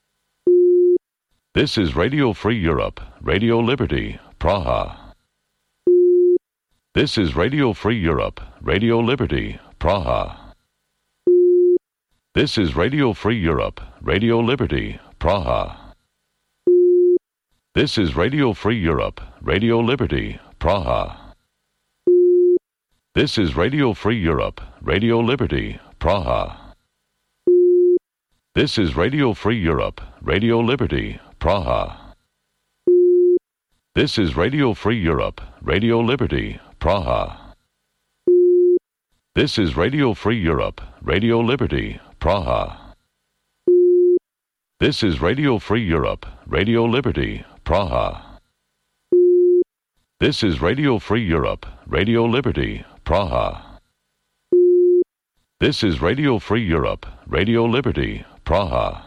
This is Radio Free Europe, Radio Liberty, Praha. This is Radio Free Europe, Radio Liberty, Praha. This is Radio Free Europe, Radio Liberty, Praha. This is Radio Free Europe, Radio Liberty, Praha. This is Radio Free Europe, Radio Liberty, Praha. This is Radio Free Europe, Radio Liberty, Praha. This is Radio Free Europe, Radio Liberty, Praha. This is Radio Free Europe, Radio Liberty, Praha. This is Radio Free Europe, Radio Liberty, Praha. This is Radio Free Europe, Radio Liberty, Praha. This is Radio Free Europe, Radio Liberty, Praha.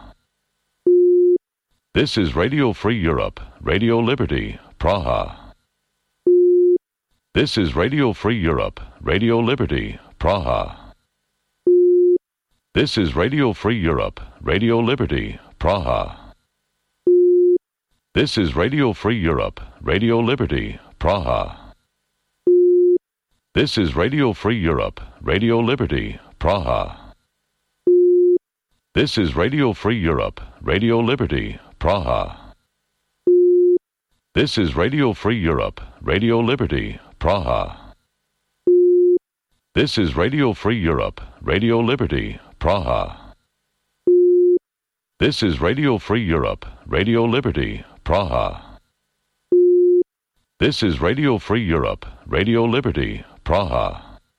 This is Radio Free Europe, Radio Liberty, Praha. This is Radio Free Europe, Radio Liberty, Praha. This is Radio Free Europe, Radio Liberty, Praha. This is Radio Free Europe, Radio Liberty, Praha. This is Radio Free Europe, Radio Liberty, Praha. This is Radio Free Europe, Radio Liberty, Praha. This is Radio Free Europe, Radio Liberty, Praha. This is Radio Free Europe, Radio Liberty, Praha. This is Radio Free Europe, Radio Liberty, Praha. This is Radio Free Europe, Radio Liberty, Praha.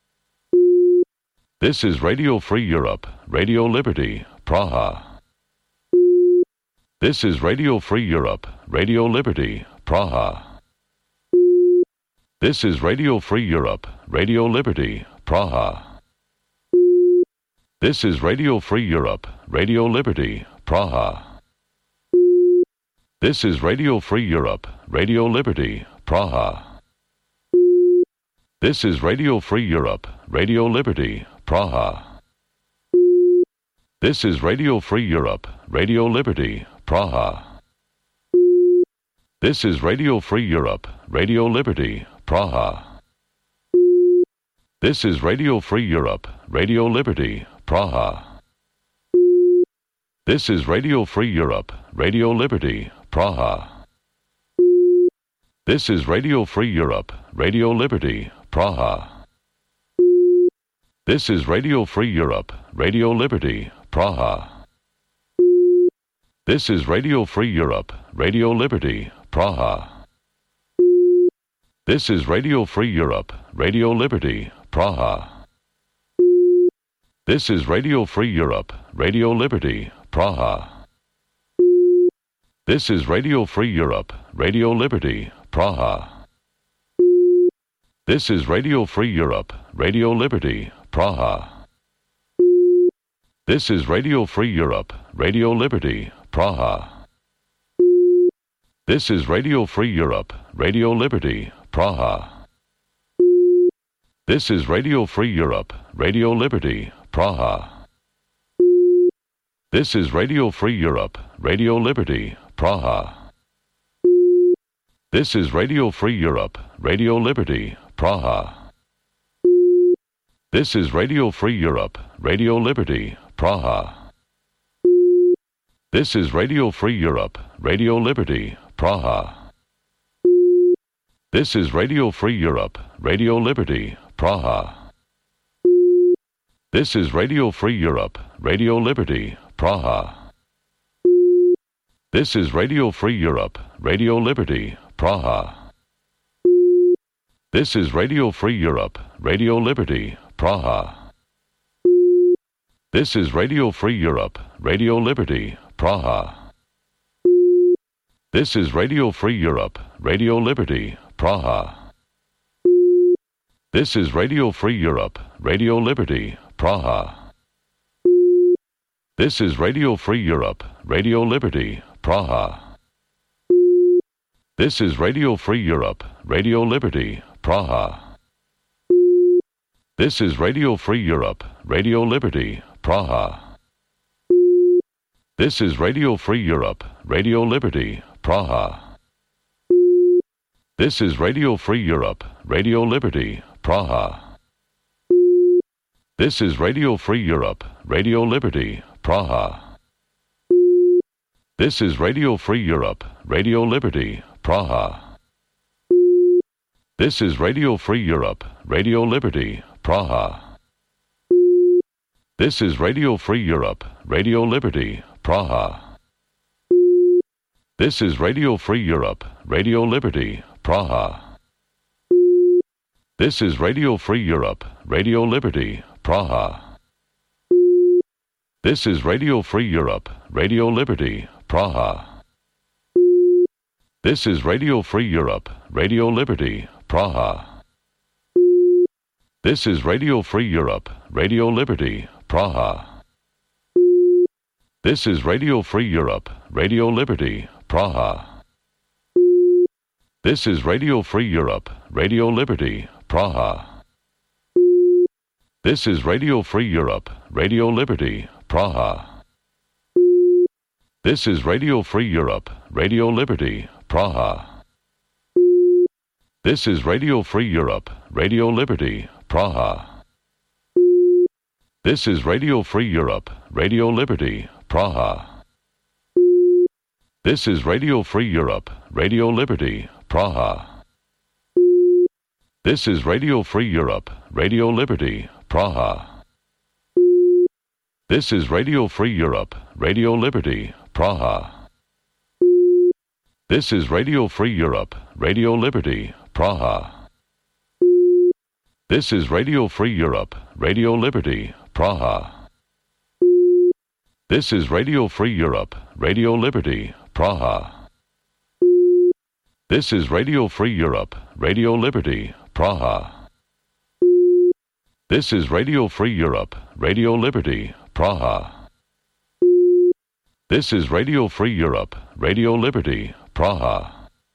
This is Radio Free Europe, Radio Liberty, Praha. This is Radio Free Europe, Radio Liberty, Praha. This is Radio Free Europe, Radio Liberty, Praha. This is Radio Free Europe, Radio Liberty, Praha. This is Radio Free Europe, Radio Liberty, Praha. This is Radio Free Europe, Radio Liberty, Praha. This is Radio Free Europe, Radio Liberty, Praha. This is Radio Free Europe, Radio Liberty, Praha. This is Radio Free Europe, Radio Liberty, Praha. This is Radio Free Europe, Radio Liberty, Praha. This is Radio Free Europe, Radio Liberty, Praha. This is Radio Free Europe, Radio Liberty, Praha. This is Radio Free Europe, Radio Liberty, Praha. This is Radio Free Europe, Radio Liberty, Praha. This is Radio Free Europe, Radio Liberty, Praha. This is Radio Free Europe, Radio Liberty, Praha. This is Radio Free Europe, Radio Liberty, Praha. This is Radio Free Europe, Radio Liberty, Praha. This is Radio Free Europe, Radio Liberty, Praha. This is Radio Free Europe, Radio Liberty, Praha. This is Radio Free Europe, Radio Liberty, Praha. This is Radio Free Europe, Radio Liberty, Praha. This is Radio Free Europe, Radio Liberty, Praha. This is Radio Free Europe, Radio Liberty, Praha. This is Radio Free Europe, Radio Liberty, Praha. This is Radio Free Europe, Radio Liberty, Praha. This is Radio Free Europe, Radio Liberty, Praha. This is Radio Free Europe, Radio Liberty, Praha. This is Radio Free Europe, Radio Liberty, Praha. This is Radio Free Europe, Radio Liberty, Praha. This is Radio Free Europe, Radio Liberty, Praha. This is Radio Free Europe, Radio Liberty, Praha. This is Radio Free Europe, Radio Liberty, Praha. This is Radio Free Europe, Radio Liberty, Praha. This is Radio Free Europe, Radio Liberty, Praha. This is Radio Free Europe, Radio Liberty, Praha. This is Radio Free Europe, Radio Liberty, Praha. This is Radio Free Europe, Radio Liberty, Praha. This is Radio Free Europe, Radio Liberty, Praha. This is Radio Free Europe, Radio Liberty, Praha. This is Radio Free Europe, Radio Liberty, Praha. This is Radio Free Europe, Radio Liberty, Praha. This is Radio Free Europe, Radio Liberty, Praha. This is Radio Free Europe, Radio Liberty, Praha. This is Radio Free Europe, Radio Liberty, Praha. This is Radio Free Europe, Radio Liberty, Praha. This is Radio Free Europe, Radio Liberty, Praha. This is Radio Free Europe, Radio Liberty, Praha. This is Radio Free Europe, Radio Liberty, Praha. This is Radio Free Europe, Radio Liberty, Praha. This is Radio Free Europe, Radio Liberty, Praha. This is Radio Free Europe, Radio Liberty, Praha. This is Radio Free Europe, Radio Liberty, Praha. This is Radio Free Europe, Radio Liberty, Praha. This is Radio Free Europe, Radio Liberty, Praha. This is Radio Free Europe, Radio Liberty, Praha. This is Radio Free Europe, Radio Liberty, Praha. This is Radio Free Europe, Radio Liberty, Praha. This is Radio Free Europe, Radio Liberty, Praha. This is Radio Free Europe, Radio Liberty, Praha.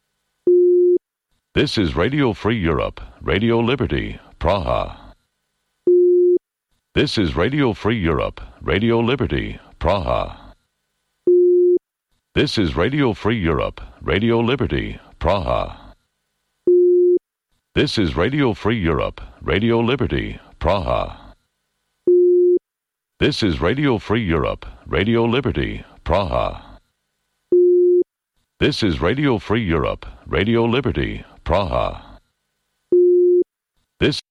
This is Radio Free Europe, Radio Liberty, Praha. This is Radio Free Europe, Radio Liberty, Praha. This is Radio Free Europe, Radio Liberty, Praha. This is Radio Free Europe, Radio Liberty, Praha. This is Radio Free Europe, Radio Liberty, Praha. This is Radio Free Europe, Radio Liberty, Praha. This